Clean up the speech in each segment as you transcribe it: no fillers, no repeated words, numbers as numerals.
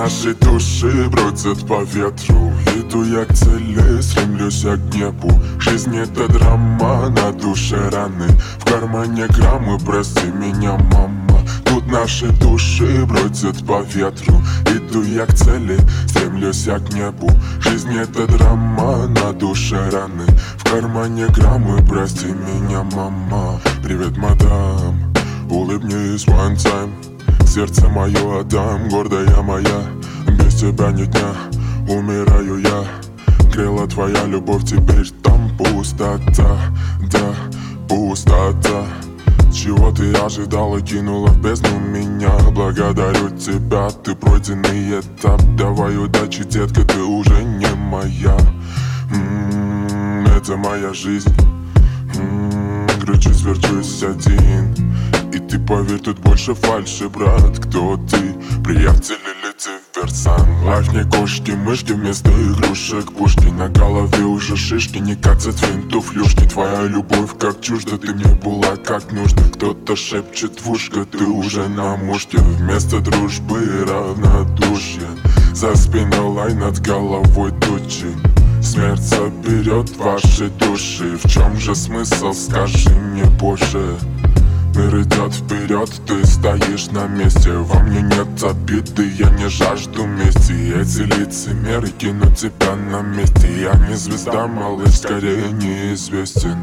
наші душі бродять по ветру. Иду я к цели, стремлюсь я к небу. Жизнь это драма, на душе раны. В кармане граммы, прости меня, мама. Тут наши души бродят по ветру. Иду я к цели, стремлюсь я к небу. Жизнь это драма, на душе раны. В кармане граммы, прости меня, мама. Привет, мадам, улыбнись one time. Сердце мое отдам, гордая моя. Без тебя ни дня, умираю я. Грела твоя любовь, теперь там пустота. Да, пустота. Чего ты ожидала, кинула в бездну меня. Благодарю тебя, ты пройденный этап. Давай удачи, детка, ты уже не моя. Это моя жизнь. Кручусь, верчусь один. И ты поверь, тут больше фальши, брат. Кто ты? Приятель или ты версан? Лайф не кошки, мышки вместо игрушек, пушки. На голове уже шишки, не катят винтов люшки. Твоя любовь как чужда, ты мне была как нужно. Кто-то шепчет в ушко, ты уже на мушке. Вместо дружбы равнодушие. За спиной лай, над головой тучи. Смерть заберет ваши души. В чем же смысл, скажи мне позже. Мир идет вперед, ты стоишь на месте. Во мне нет обиды, я не жажду мести. Эти лицемеры кинут тебя на месте. Я не звезда, малыш, скорее неизвестен.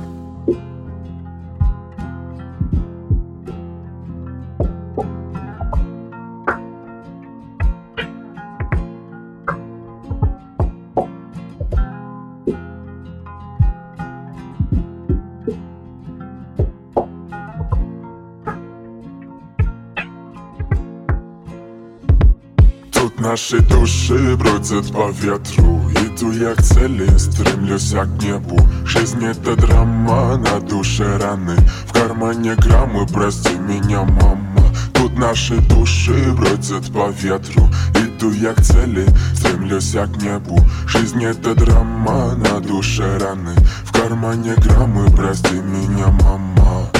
Тут наши души бродят по ветру. Иду я к цели, стремлюсь я к небу. Жизнь это драма, на душе раны. В кармане граммы, прости меня, мама. Тут наши души бродят по ветру. Иду я к цели, стремлюсь я к небу. Жизнь это драма, на душе раны. В кармане граммы, прости меня, мама.